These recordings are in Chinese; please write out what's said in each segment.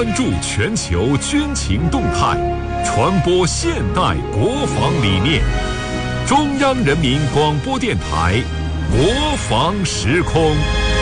关注全球军情动态，传播现代国防理念。中央人民广播电台国防时空。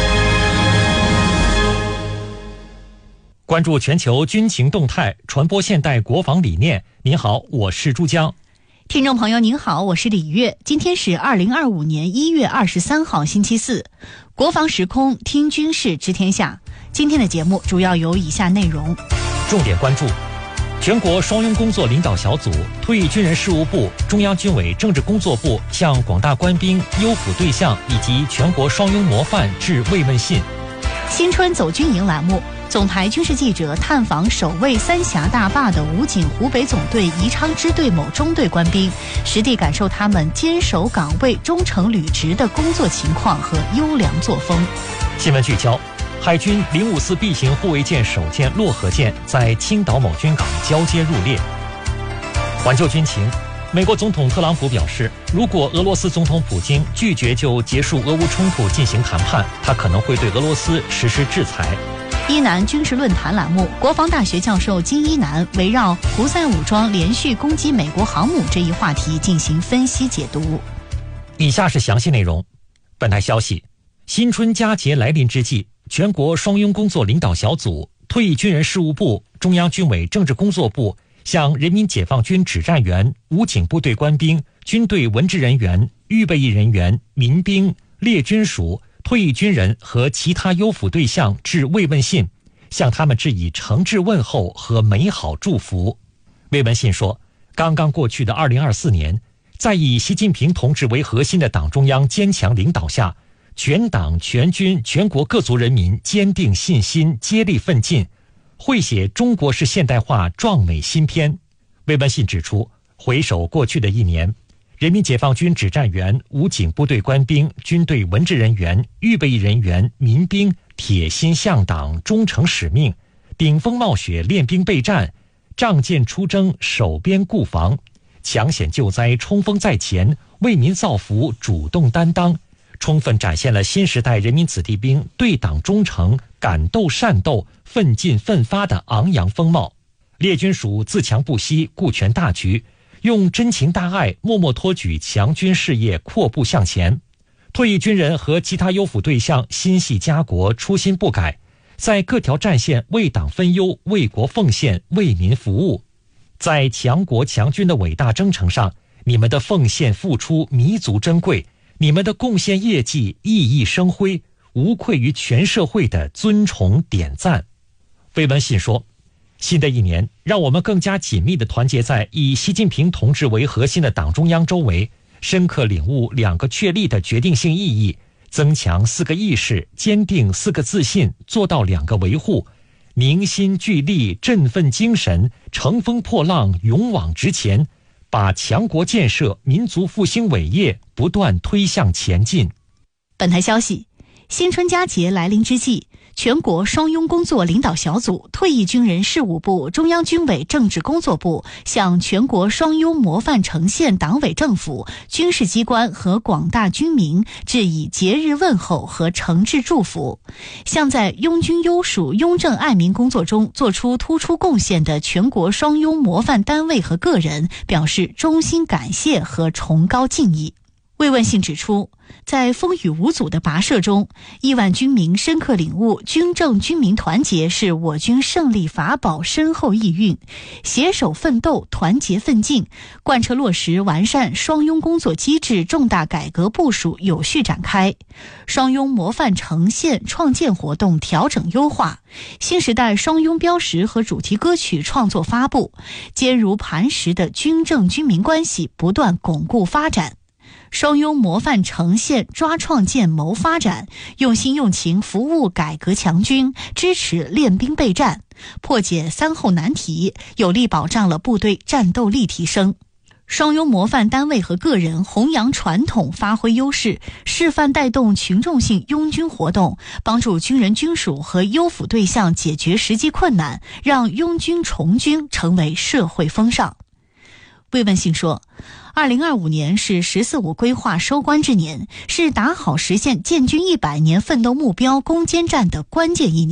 关注全球军情动态，传播现代国防理念。您好，我是朱江。 听众朋友您好，我是李月。今天是2025年1月23号星期四，国防时空听军事知天下。今天的节目主要有以下内容： 重点关注全国双拥工作领导小组、退役军人事务部、中央军委政治工作部向广大官兵、优抚对象以及全国双拥模范致慰问信。 新春走军营栏目，总台军事记者探访守卫三峡大坝的武警湖北总队宜昌支队某中队官兵，实地感受他们坚守岗位、忠诚履职的工作情况和优良作风。 新闻聚焦：海军054 B 型护卫舰首舰洛河舰在青岛某军港交接入列。环球军情，美国总统特朗普表示，如果俄罗斯总统普京拒绝就结束俄乌冲突进行谈判，他可能会对俄罗斯实施制裁。 伊南军事论坛栏目，国防大学教授金一南围绕胡塞武装连续攻击美国航母这一话题进行分析解读。 以下是详细内容。本台消息，新春佳节来临之际，全国双拥工作领导小组、退役军人事务部、中央军委政治工作部向人民解放军指战员、武警部队官兵、军队文职人员、预备役人员、民兵、列军属、退役军人和其他优抚对象致慰问信，向他们致以诚挚问候和美好祝福。慰问信说，刚刚过去的2024年，在以习近平同志为核心的党中央坚强领导下，全党全军全国各族人民坚定信心，接力奋进，绘写中国式现代化壮美新篇。慰问信指出，回首过去的一年，人民解放军指战员、武警部队官兵、军队文职人员、预备役人员、民兵铁心向党，忠诚使命，顶风冒雪练兵备战，仗剑出征，守边固防，抢险救灾，冲锋在前，为民造福，主动担当，充分展现了新时代人民子弟兵对党忠诚、敢斗善斗、奋进奋发的昂扬风貌。列军属自强不息，顾全大局，用真情大爱默默托举强军事业阔步向前。退役军人和其他优抚对象心系家国，初心不改，在各条战线为党分忧，为国奉献，为民服务。在强国强军的伟大征程上，你们的奉献付出弥足珍贵，你们的贡献业绩熠熠生辉，无愧于全社会的尊崇点赞。慰问信说，新的一年，让我们更加紧密地团结在以习近平同志为核心的党中央周围，深刻领悟2个确立的决定性意义，增强4个意识，坚定4个自信，做到2个维护，凝心聚力，振奋精神，乘风破浪，勇往直前，把强国建设、民族复兴伟业不断推向前进。 本台消息，新春佳节来临之际，全国双拥工作领导小组、退役军人事务部、中央军委政治工作部向全国双拥模范呈现党委政府、军事机关和广大军民致以节日问候和诚挚祝福，向在拥军优属、拥政爱民工作中做出突出贡献的全国双拥模范单位和个人表示衷心感谢和崇高敬意。慰问信指出，在风雨无阻的跋涉中，亿万军民深刻领悟军政军民团结是我军胜利法宝深厚意蕴，携手奋斗，团结奋进，贯彻落实完善双拥工作机制重大改革部署有序展开，双拥模范呈现创建活动调整优化，新时代双拥标识和主题歌曲创作发布，坚如磐石的军政军民关系不断巩固发展。双拥模范呈现抓创建谋发展，用心用情服务改革强军，支持练兵备战，破解3后难题，有力保障了部队战斗力提升。双拥模范单位和个人弘扬传统，发挥优势，示范带动群众性拥军活动，帮助军人军属和优抚对象解决实际困难，让拥军重军成为社会风尚。慰问信说，2025年是“14五”规划收官之年，是打好实现建军100年奋斗目标攻坚战的关键一年。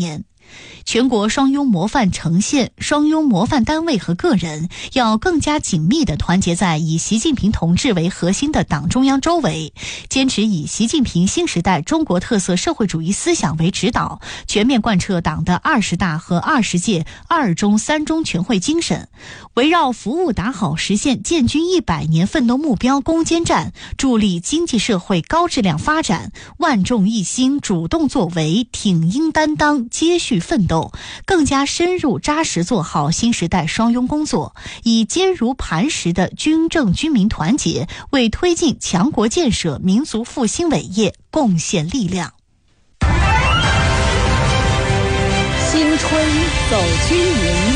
全国双拥模范城县、双拥模范单位和个人要更加紧密地团结在以习近平同志为核心的党中央周围，坚持以习近平新时代中国特色社会主义思想为指导，全面贯彻党的20大和20届2中3中全会精神，围绕服务打好实现建军100年奋斗目标攻坚战，助力经济社会高质量发展，万众一心，主动作为，挺膺担当，接续奋斗，更加深入扎实做好新时代双拥工作，以坚如磐石的军政军民团结，为推进强国建设、民族复兴伟业贡献力量。 新春走军营。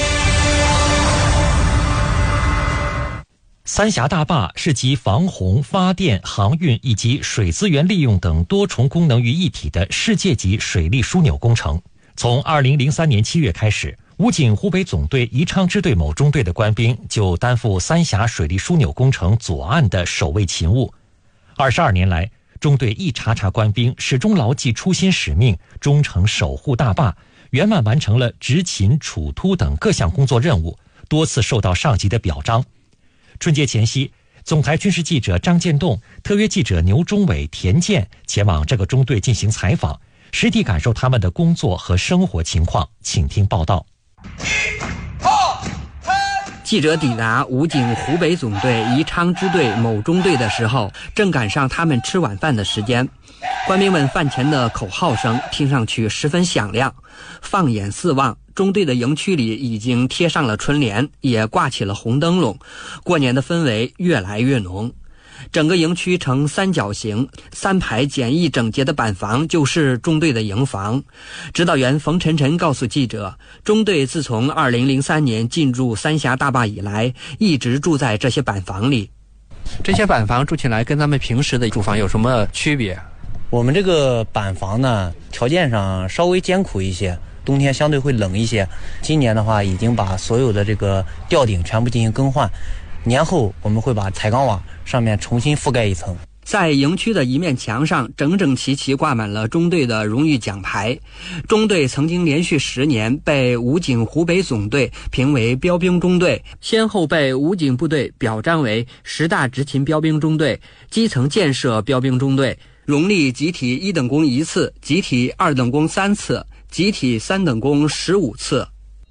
三峡大坝是集防洪、发电、航运以及水资源利用等多重功能于一体的世界级水利枢纽工程。从2003年7月开始，武警湖北总队宜昌支队某中队的官兵就担负三峡水利枢纽工程左岸的守卫勤务。22年来，中队一茬茬官兵始终牢记初心使命，忠诚守护大坝，圆满完成了执勤、处突等各项工作任务，多次受到上级的表彰。春节前夕，总台军事记者张建栋、特约记者牛忠伟、田健前往这个中队进行采访，实地感受他们的工作和生活情况，请听报道。 记者抵达武警湖北总队宜昌支队某中队的时候，正赶上他们吃晚饭的时间。官兵们饭前的口号声听上去十分响亮。放眼四望，中队的营区里已经贴上了春联，也挂起了红灯笼，过年的氛围越来越浓。整个营区呈三角形，3排简易整洁的板房就是中队的营房。指导员冯晨晨告诉记者，中队自从2003年进驻三峡大坝以来，一直住在这些板房里。这些板房住起来跟咱们平时的住房有什么区别？ 我们这个板房呢，条件上稍微艰苦一些，冬天相对会冷一些。今年的话，已经把所有的这个吊顶全部进行更换。年后我们会把彩钢瓦上面重新覆盖一层。 在营区的一面墙上整整齐齐挂满了中队的荣誉奖牌。中队曾经连续10年被武警湖北总队评为标兵中队，先后被武警部队表彰为10大执勤标兵中队、基层建设标兵中队，荣立集体1等功1次，集体2等功3次，集体3等功15次。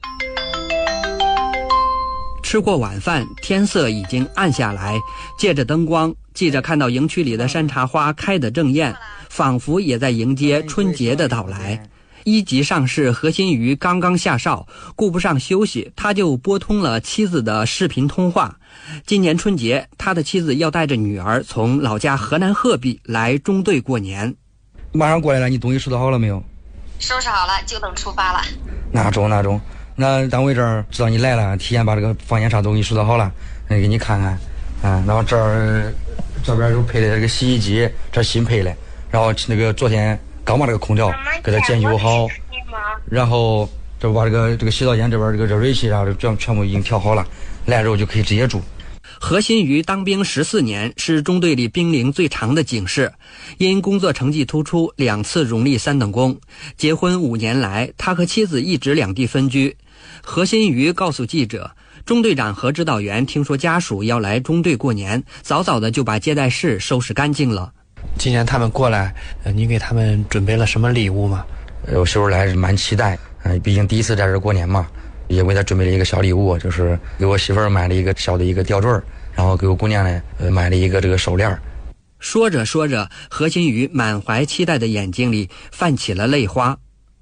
吃过晚饭，天色已经暗下来，借着灯光，记者看到营区里的山茶花开得正艳，仿佛也在迎接春节的到来。1级上士何新瑜刚刚下哨，顾不上休息，他就拨通了妻子的视频通话。今年春节，他的妻子要带着女儿从老家河南鹤壁来中队过年。 马上过来了，你东西收拾好了没有？ 收拾好了，就等出发了。 哪中？那单位这儿知道你来了，提前把这个房间啥都给你收拾好了，给你看看。然后这边有配的这个洗衣机，这新配的。然后那个昨天刚把这个空调给它检修好，然后这把这个洗澡间这边这个热水器啊，全部已经调好了，来之后就可以直接住。 何新瑜当兵14年，是中队里兵龄最长的警士，因工作成绩突出2次荣立3等功。结婚5年来，他和妻子一直两地分居。何新瑜告诉记者，中队长和指导员听说家属要来中队过年，早早的就把接待室收拾干净了。 今年他们过来，你给他们准备了什么礼物吗？ 我媳妇来是蛮期待，毕竟第一次在这过年嘛，也为她准备了一个小礼物，就是给我媳妇买了一个小的一个吊坠，然后给我姑娘呢买了一个这个手链。 说着说着，何新瑜满怀期待的眼睛里泛起了泪花。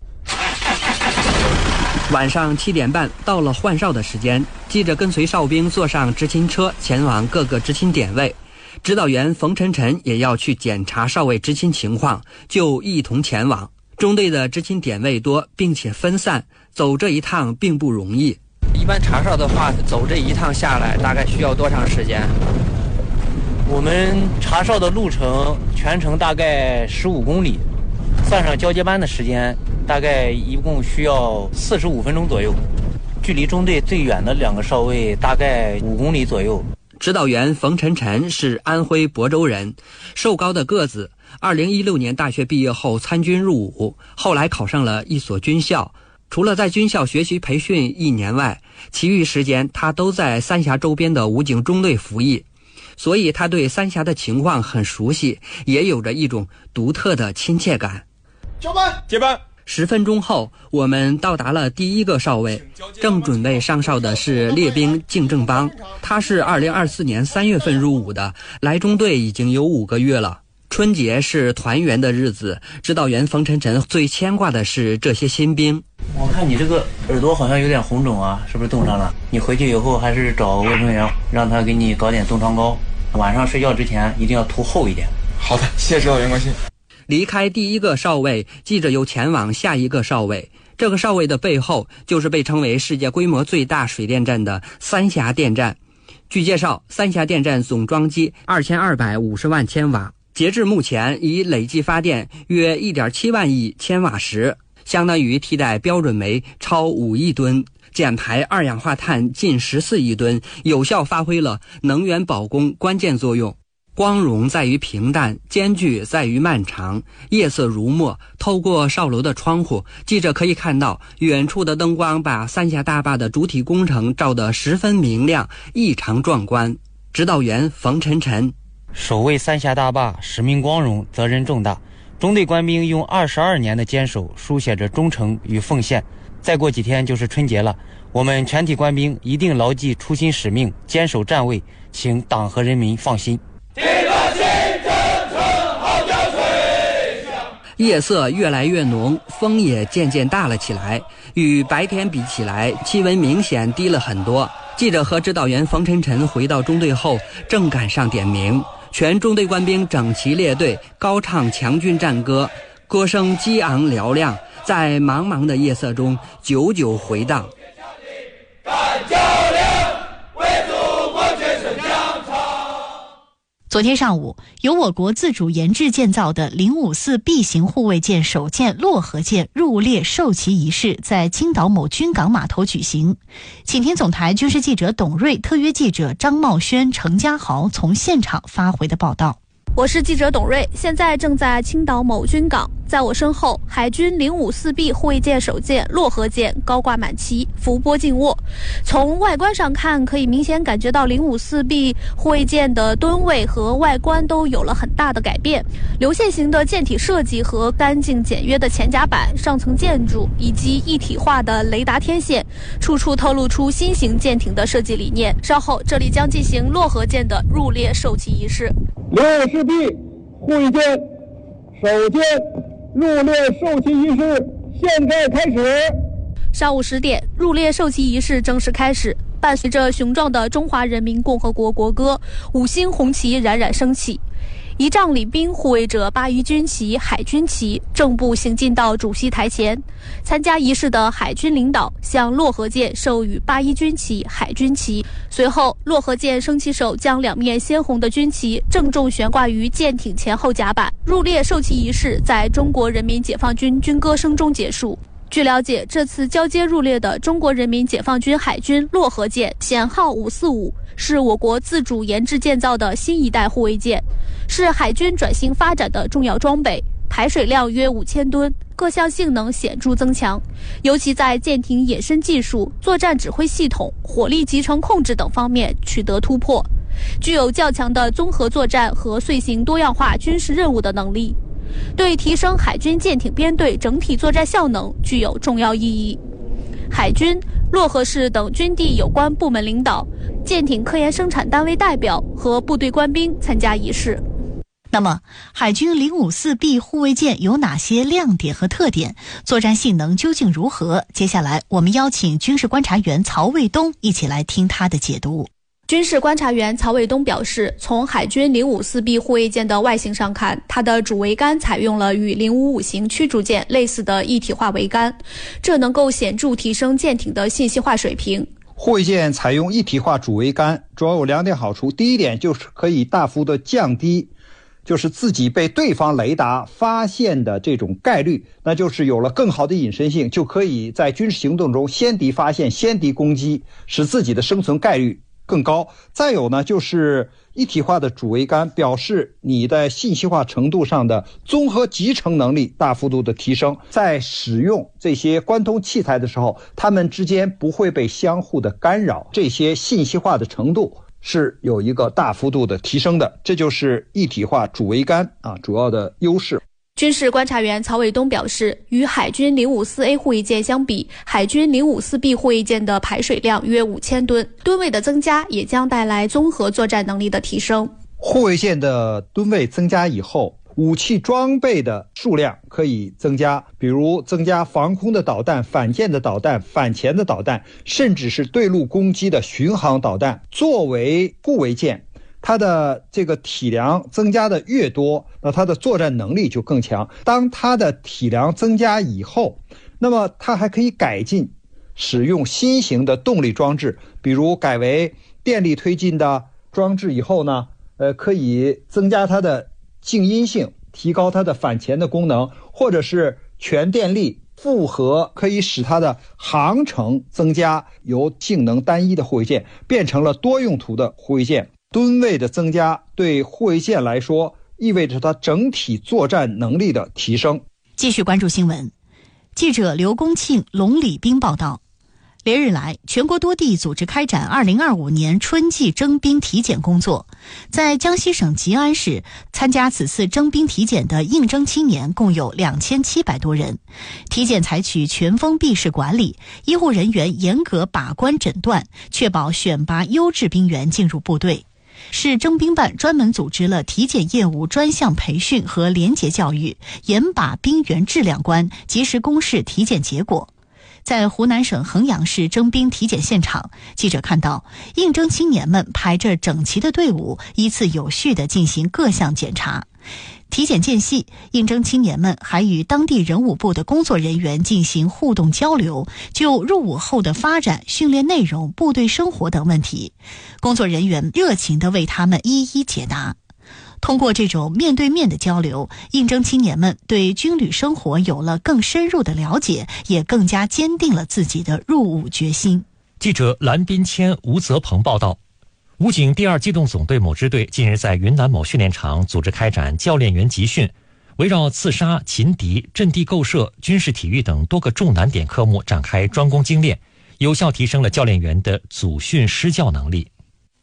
晚上7点半到了换哨的时间，记者跟随哨兵坐上执勤车前往各个执勤点位。指导员冯晨晨也要去检查哨位执勤情况，就一同前往。中队的执勤点位多，并且分散，走这一趟并不容易。 一般查哨的话，走这一趟下来大概需要多长时间？ 我们查哨的路程全程大概15公里，算上交接班的时间，大概一共需要45分钟左右。距离中队最远的2个哨位大概5公里左右。 指导员冯晨晨是安徽亳州人，瘦高的个子。2016年大学毕业后参军入伍，后来考上了一所军校。 除了在军校学习培训1年外，其余时间他都在三峡周边的武警中队服役，所以他对三峡的情况很熟悉，也有着一种独特的亲切感。 交班，接班。 10分钟后，我们到达了第一个哨位，正准备上哨的是列兵靳正邦，他是2024年3月份入伍的，来中队已经有5个月了。春节是团圆的日子，指导员冯晨晨最牵挂的是这些新兵。 我看你这个耳朵好像有点红肿啊，是不是冻伤了？你回去以后还是找卫生员，让他给你搞点冻疮膏，晚上睡觉之前一定要涂厚一点。 好的，谢谢指导员关心。 离开第一个哨位，记者又前往下一个哨位。这个哨位的背后，就是被称为世界规模最大水电站的三峡电站。据介绍，三峡电站总装机2250万千瓦，截至目前已累计发电约1.7万亿千瓦时，相当于替代标准煤超5亿吨，减排二氧化碳近14亿吨，有效发挥了能源保供关键作用。光荣在于平淡，艰巨在于漫长。夜色如墨，透过哨楼的窗户，记者可以看到远处的灯光把三峡大坝的主体工程照得十分明亮，异常壮观。指导员冯晨晨： 守卫三峡大坝，使命光荣，责任重大。中队官兵用22年的坚守，书写着忠诚与奉献。再过几天就是春节了，我们全体官兵一定牢记初心使命，坚守站位，请党和人民放心。 夜色越来越浓，风也渐渐大了起来，与白天比起来，气温明显低了很多。记者和指导员冯晨晨回到中队后，正赶上点名，全中队官兵整齐列队，高唱强军战歌，歌声激昂嘹亮，在茫茫的夜色中久久回荡。 干较量，为祖国决胜疆场。 昨天上午，由我国自主研制建造的054 B 型护卫舰首舰漯河舰入列授旗仪式在青岛某军港码头举行。请听总台军事记者董瑞、特约记者张茂轩、程家豪从现场发回的报道。 我是记者董瑞，现在正在青岛某军港，在我身后，海军054 B 护卫舰首舰漯河舰高挂满旗，伏波静卧。从外观上看，可以明显感觉到054 B 护卫舰的吨位和外观都有了很大的改变。流线型的舰体设计和干净简约的前甲板、上层建筑以及一体化的雷达天线，处处透露出新型舰艇的设计理念。稍后，这里将进行漯河舰的入列授旗仪式。 054 B 护卫舰首舰入列授旗仪式现在开始。 上午10点，入列授旗仪式正式开始。伴随着雄壮的中华人民共和国国歌，5星红旗冉冉升起。仪仗礼兵护卫着八一军旗、海军旗，正步行进到主席台前。参加仪式的海军领导向漯河舰授予八一军旗、海军旗。随后，漯河舰升旗手将两面鲜红的军旗郑重悬挂于舰艇前后甲板。入列授旗仪式在中国人民解放军军歌声中结束。据了解，这次交接入列的中国人民解放军海军漯河舰舷号545，是我国自主研制建造的新一代护卫舰，是海军转型发展的重要装备，排水量约5000吨，各项性能显著增强，尤其在舰艇隐身技术、作战指挥系统、火力集成控制等方面取得突破，具有较强的综合作战和遂行多样化军事任务的能力，对提升海军舰艇编队整体作战效能具有重要意义。海军、漯河市等军地有关部门领导、舰艇科研生产单位代表和部队官兵参加仪式。 那么，海军054 B 护卫舰有哪些亮点和特点？作战性能究竟如何？接下来，我们邀请军事观察员曹卫东一起来听他的解读。 军事观察员曹卫东表示，从海军054 B 护卫舰的外形上看，它的主桅杆采用了与055型驱逐舰类似的一体化桅杆，这能够显著提升舰艇的信息化水平。 护卫舰采用一体化主桅杆，主要有2点好处。第一点就是可以大幅的降低就是自己被对方雷达发现的这种概率，那就是有了更好的隐身性，就可以在军事行动中先敌发现、先敌攻击，使自己的生存概率更高。再有呢，就是一体化的主桅杆表示你的信息化程度上的综合集成能力大幅度的提升，在使用这些关通器材的时候，它们之间不会被相互的干扰，这些信息化的程度是有一个大幅度的提升的，这就是一体化主桅杆主要的优势。 军事观察员曹伟东表示，与海军054A 护卫舰相比，海军054B 护卫舰的排水量约5000吨，吨位的增加也将带来综合作战能力的提升。 护卫舰的吨位增加以后，武器装备的数量可以增加，比如增加防空的导弹、反舰的导弹、反潜的导弹，甚至是对陆攻击的巡航导弹。作为护卫舰，它的这个体量增加的越多，那它的作战能力就更强。当它的体量增加以后，那么它还可以改进使用新型的动力装置，比如改为电力推进的装置以后呢，可以增加它的静音性，提高它的反潜的功能，或者是全电力复合，可以使它的航程增加，由性能单一的护卫舰变成了多用途的护卫舰。吨位的增加对护卫舰来说意味着它整体作战能力的提升。 继续关注新闻，记者刘公庆、龙礼兵报道，连日来，全国多地组织开展2025年春季征兵体检工作。在江西省吉安市，参加此次征兵体检的应征青年共有2700多人。体检采取全封闭式管理，医护人员严格把关诊断，确保选拔优质兵员进入部队。市征兵办专门组织了体检业务专项培训和联结教育，严把兵员质量关，及时公示体检结果。在湖南省衡阳市征兵体检现场，记者看到应征青年们排着整齐的队伍，依次有序地进行各项检查。体检间隙，应征青年们还与当地人武部的工作人员进行互动交流，就入伍后的发展、训练内容、部队生活等问题，工作人员热情地为他们一一解答。通过这种面对面的交流，应征青年们对军旅生活有了更深入的了解，也更加坚定了自己的入伍决心。 记者蓝斌谦、吴泽鹏报道，武警第2机动总队某支队近日在云南某训练场组织开展教练员集训，围绕刺杀、擒敌、阵地构设、军事体育等多个重难点科目展开专攻精练，有效提升了教练员的组训施教能力。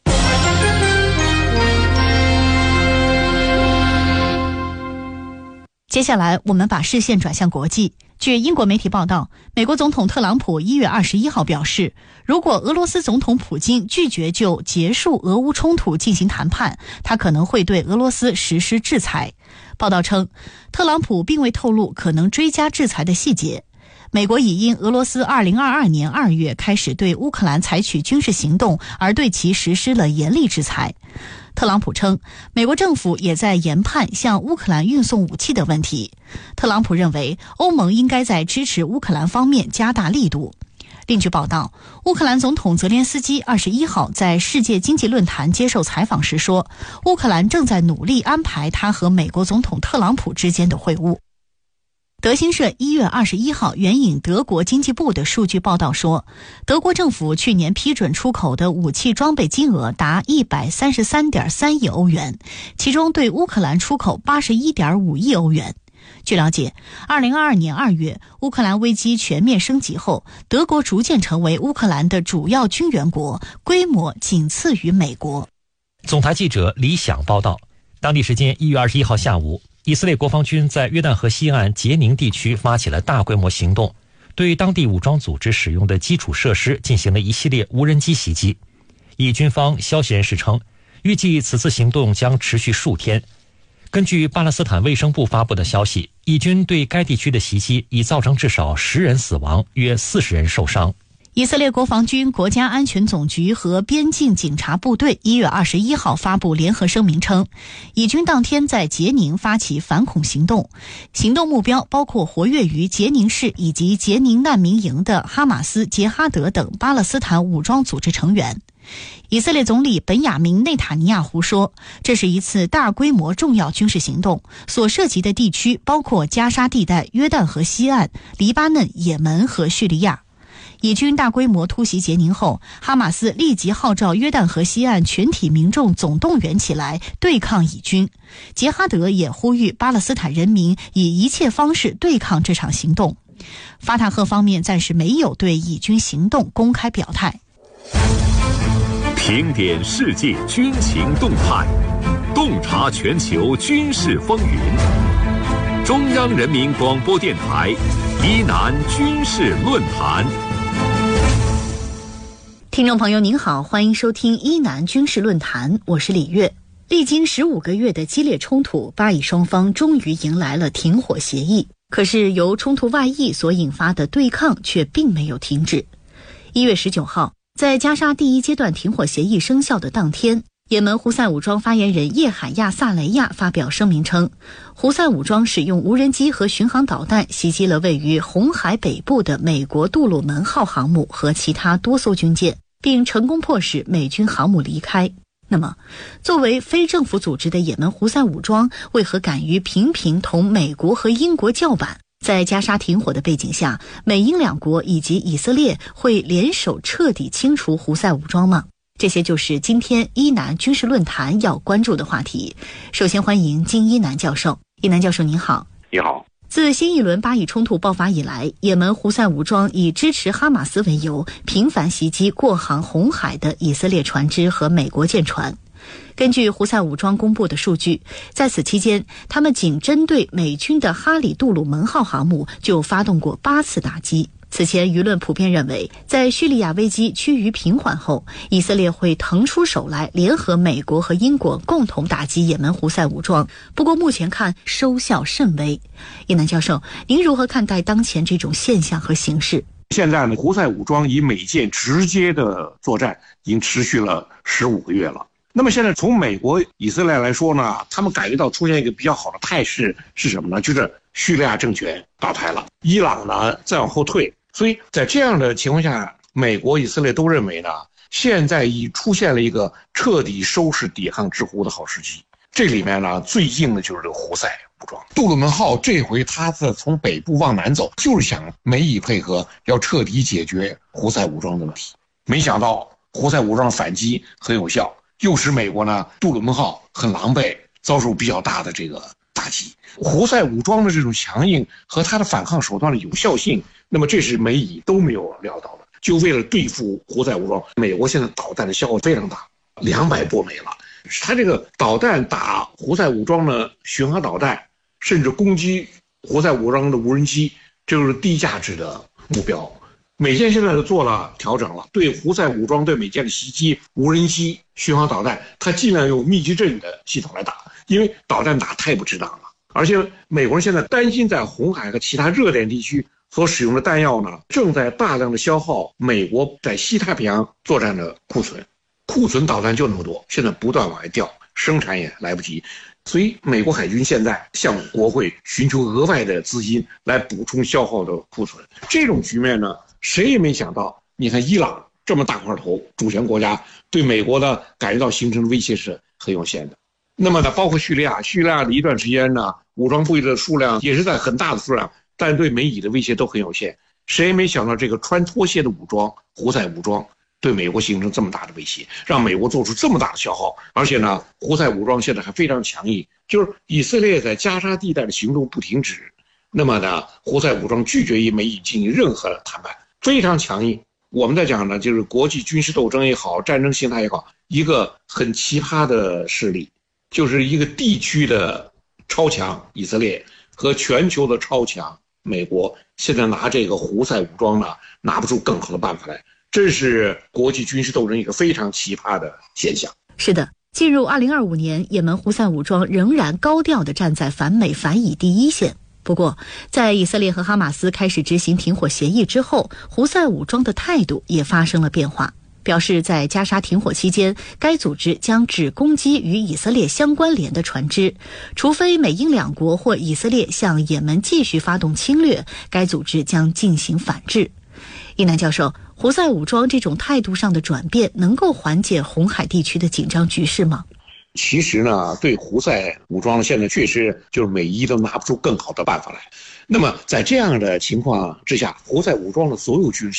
接下来我们把视线转向国际。据英国媒体报道，美国总统特朗普1月21号表示，如果俄罗斯总统普京拒绝就结束俄乌冲突进行谈判，他可能会对俄罗斯实施制裁。报道称，特朗普并未透露可能追加制裁的细节。美国已因俄罗斯2022年2月开始对乌克兰采取军事行动而对其实施了严厉制裁。特朗普称，美国政府也在研判向乌克兰运送武器的问题。特朗普认为，欧盟应该在支持乌克兰方面加大力度。另据报道，乌克兰总统泽连斯基21号在世界经济论坛接受采访时说，乌克兰正在努力安排他和美国总统特朗普之间的会晤。德新社1月21号援引德国经济部的数据报道说，德国政府去年批准出口的武器装备金额达133.3亿欧元，其中对乌克兰出口81.5亿欧元。据了解，2022年2月，乌克兰危机全面升级后，德国逐渐成为乌克兰的主要军援国，规模仅次于美国。 总台记者李想报道，当地时间1月21号下午，以色列国防军在约旦河西岸杰宁地区发起了大规模行动，对当地武装组织使用的基础设施进行了一系列无人机袭击。以军方消息人士称，预计此次行动将持续数天。根据巴勒斯坦卫生部发布的消息，以军对该地区的袭击已造成至少10人死亡，约40人受伤。 以色列国防军、国家安全总局和边境警察部队1月21号发布联合声明称，以军当天在杰宁发起反恐行动，行动目标包括活跃于杰宁市以及杰宁难民营的哈马斯、杰哈德等巴勒斯坦武装组织成员。以色列总理本雅明内塔尼亚胡说，这是一次大规模重要军事行动，所涉及的地区包括加沙地带、约旦河西岸、黎巴嫩、也门和叙利亚。 以军大规模突袭杰宁后，哈马斯立即号召约旦河西岸全体民众总动员起来对抗以军。杰哈德也呼吁巴勒斯坦人民以一切方式对抗这场行动。法塔赫方面暂时没有对以军行动公开表态。 评点世界军情动态，洞察全球军事风云。中央人民广播电台伊南军事论坛。 听众朋友您好，欢迎收听伊南军事论坛，我是李月。历经15个月的激烈冲突，巴以双方终于迎来了停火协议。可是由冲突外溢所引发的对抗却并没有停止。1月19号，在加沙第一阶段停火协议生效的当天，也门胡塞武装发言人叶海亚·萨雷亚发表声明称，胡塞武装使用无人机和巡航导弹袭击了位于红海北部的美国杜鲁门号航母和其他多艘军舰，并成功迫使美军航母离开。那么，作为非政府组织的也门胡塞武装为何敢于频频同美国和英国叫板？在加沙停火的背景下，美英两国以及以色列会联手彻底清除胡塞武装吗？这些就是今天伊南军事论坛要关注的话题。首先欢迎金一南教授。一南教授您好。 你好。 自新一轮巴以冲突爆发以来，也门胡塞武装以支持哈马斯为由，频繁袭击过航红海的以色列船只和美国舰船。根据胡塞武装公布的数据，在此期间，他们仅针对美军的哈里杜鲁门号航母就发动过8次打击。此前舆论普遍认为，在叙利亚危机趋于平缓后，以色列会腾出手来联合美国和英国共同打击也门胡塞武装。不过目前看收效甚微。叶南教授，您如何看待当前这种现象和形势？ 现在呢，胡塞武装以美舰直接的作战已经持续了15个月了。那么现在从美国、以色列来说呢，他们感觉到出现一个比较好的态势是什么呢？就是叙利亚政权倒台了，伊朗呢再往后退。所以在这样的情况下，美国、以色列都认为呢，现在已出现了一个彻底收拾抵抗之湖的好时机。这里面呢，最硬的就是这个胡塞武装。杜鲁门号这回他是从北部往南走，就是想美以配合，要彻底解决胡塞武装的问题。没想到胡塞武装反击很有效，又使美国呢杜鲁门号很狼狈，遭受比较大的这个打击。胡塞武装的这种强硬和他的反抗手段的有效性，那么这是美以都没有料到的。就为了对付胡塞武装，美国现在导弹的消耗非常大，200多枚了。他这个导弹打胡塞武装的巡航导弹，甚至攻击胡塞武装的无人机，这就是低价值的目标。美舰现在都做了调整了，对胡塞武装对美舰的袭击，无人机、巡航导弹，它尽量用密集阵的系统来打，因为导弹打太不值当了。而且美国人现在担心在红海和其他热点地区所使用的弹药呢，正在大量的消耗美国在西太平洋作战的库存。库存导弹就那么多，现在不断往外掉，生产也来不及。所以美国海军现在向国会寻求额外的资金来补充消耗的库存。这种局面呢，谁也没想到。你看伊朗这么大块头主权国家，对美国的感觉到形成的威胁是很有限的。那么呢，包括叙利亚的一段时间呢，武装部队的数量也是在很大的数量，但对美以的威胁都很有限。谁也没想到这个穿拖鞋的武装胡塞武装对美国形成这么大的威胁，让美国做出这么大的消耗。而且呢，胡塞武装现在还非常强硬，就是以色列在加沙地带的行动不停止，那么呢，胡塞武装拒绝与美以进行任何谈判，非常强硬。我们在讲呢，就是国际军事斗争也好，战争形态也好，一个很奇葩的势力，就是一个地区的超强以色列和全球的超强美国，现在拿这个胡塞武装呢，拿不出更好的办法来。这是国际军事斗争一个非常奇葩的现象。 是的，进入2025年，也门胡塞武装仍然高调地站在反美反以第一线。不过，在以色列和哈马斯开始执行停火协议之后，胡塞武装的态度也发生了变化，表示在加沙停火期间，该组织将只攻击与以色列相关联的船只，除非美英两国或以色列向也门继续发动侵略，该组织将进行反制。一南教授，胡塞武装这种态度上的转变能够缓解红海地区的紧张局势吗？ 其实呢，对胡塞武装现在确实就是美伊都拿不出更好的办法来。那么在这样的情况之下，胡塞武装的所有军事行动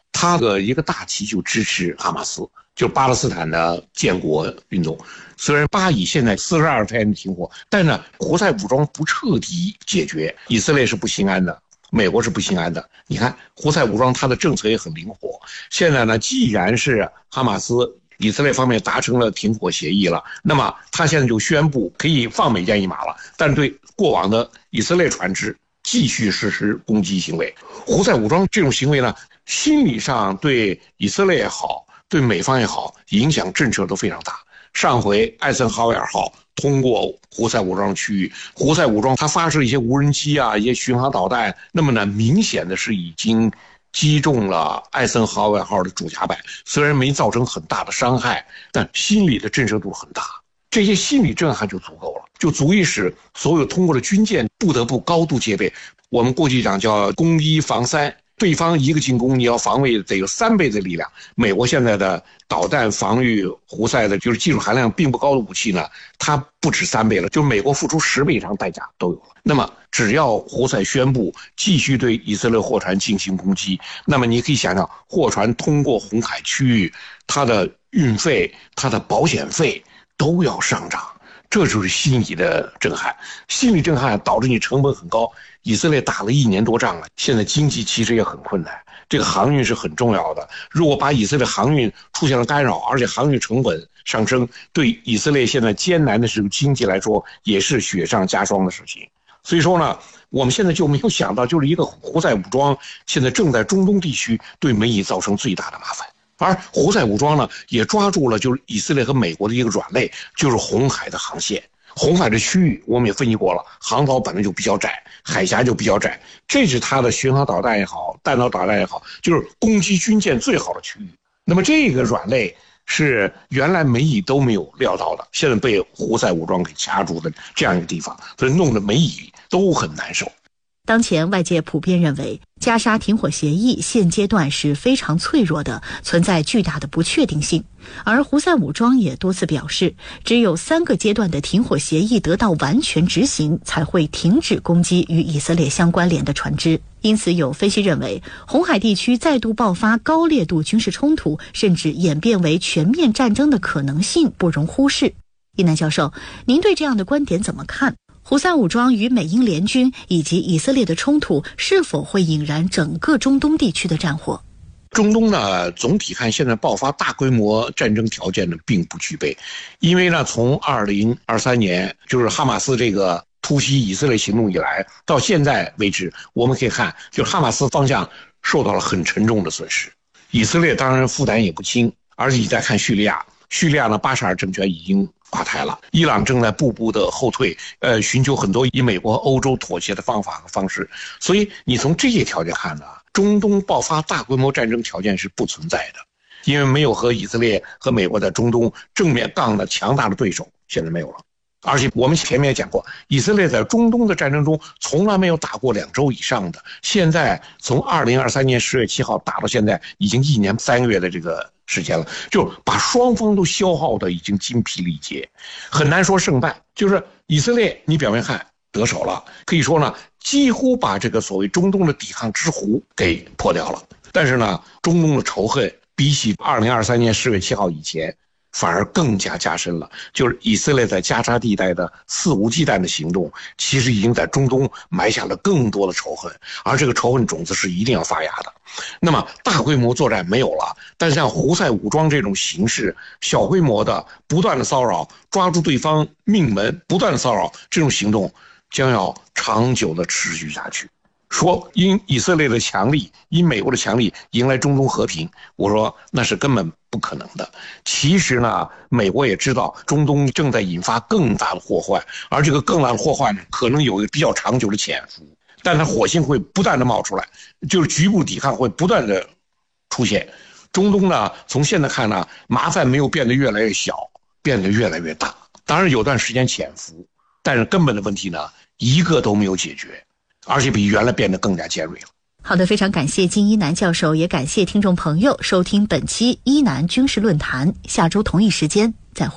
他的一个大旗就支持哈马斯，就是巴勒斯坦的建国运动。虽然巴以现在42天停火，但呢，胡塞武装不彻底解决，以色列是不心安的，美国是不心安的。你看，胡塞武装它的政策也很灵活。现在呢，既然是哈马斯、以色列方面达成了停火协议了，那么他现在就宣布可以放美箭一马了，但对过往的以色列船只继续实施攻击行为。胡塞武装这种行为呢，心理上对以色列也好，对美方也好，影响震慑都非常大。上回艾森豪威尔号通过胡塞武装区域，胡塞武装它发射一些无人机啊，一些巡航导弹，那么呢，明显的是已经击中了艾森豪威尔号的主甲板，虽然没造成很大的伤害，但心理的震慑度很大。这些心理震撼就足够了，就足以使所有通过的军舰不得不高度戒备。我们过去讲叫攻一防三，对方一个进攻，你要防卫得有3倍的力量。美国现在的导弹防御胡塞的就是技术含量并不高的武器呢，它不止3倍了，就美国付出10倍以上代价都有了。那么只要胡塞宣布继续对以色列货船进行攻击，那么你可以想想，货船通过红海区域，它的运费、它的保险费都要上涨，这就是心理的震撼。心理震撼导致你成本很高。以色列打了1年多仗了，现在经济其实也很困难，这个航运是很重要的。如果把以色列航运出现了干扰，而且航运成本上升，对以色列现在艰难的这个经济来说，也是雪上加霜的事情。所以说呢，我们现在就没有想到，就是一个胡塞武装现在正在中东地区对美以造成最大的麻烦。而胡塞武装呢，也抓住了就是以色列和美国的一个软肋，就是红海的航线。红海的区域我们也分析过了，航道本来就比较窄，海峡就比较窄，这是它的巡航导弹也好，弹道导弹也好，就是攻击军舰最好的区域。那么这个软肋是原来美以都没有料到的，现在被胡塞武装给掐住的这样一个地方，所以弄得美以都很难受。 当前外界普遍认为，加沙停火协议现阶段是非常脆弱的，存在巨大的不确定性。而胡塞武装也多次表示，只有3个阶段的停火协议得到完全执行，才会停止攻击与以色列相关联的船只。因此，有分析认为，红海地区再度爆发高烈度军事冲突，甚至演变为全面战争的可能性不容忽视。一南教授，您对这样的观点怎么看？胡塞武装与美英联军以及以色列的冲突是否会引燃整个中东地区的战火？ 中东呢，总体看现在爆发大规模战争条件呢并不具备，因为呢，从2023年就是哈马斯这个突袭以色列行动以来，到现在为止，我们可以看，就是哈马斯方向受到了很沉重的损失，以色列当然负担也不轻，而且你再看叙利亚呢，巴沙尔政权已经垮台了，伊朗正在步步的后退，寻求很多以美国、欧洲妥协的方法和方式。所以你从这些条件看呢，中东爆发大规模战争条件是不存在的，因为没有和以色列和美国在中东正面杠的强大的对手，现在没有了。而且我们前面也讲过，以色列在中东的战争中从来没有打过2周以上的，现在从2023年10月7号打到现在，已经1年3个月的这个时间了，就把双方都消耗的已经精疲力竭，很难说胜败。就是以色列，你表面看得手了，可以说呢，几乎把这个所谓中东的抵抗之湖给破掉了。但是呢，中东的仇恨比起2023年10月7号以前，反而更加加深了。就是以色列在加沙地带的肆无忌惮的行动，其实已经在中东埋下了更多的仇恨，而这个仇恨种子是一定要发芽的。那么大规模作战没有了，但是像胡塞武装这种形式，小规模的不断的骚扰，抓住对方命门，不断的骚扰，这种行动将要长久的持续下去。说因以色列的强力，因美国的强力迎来中东和平，我说那是根本不可能的。其实呢，美国也知道中东正在引发更大的祸患，而这个更大的祸患可能有一个比较长久的潜伏，但它火星会不断的冒出来，就是局部抵抗会不断的出现。中东呢，从现在看呢，麻烦没有变得越来越小，变得越来越大。当然有段时间潜伏，但是根本的问题呢，一个都没有解决，而且比原来变得更加尖锐了。 好的，非常感谢金一南教授，也感谢听众朋友收听本期一南军事论坛，下周同一时间再会。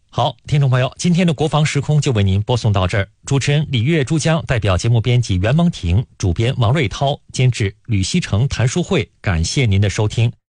好，听众朋友，今天的国防时空就为您播送到这儿。主持人李月、珠江，代表节目编辑袁蒙婷，主编王瑞涛，监制吕希成、谭淑慧，感谢您的收听。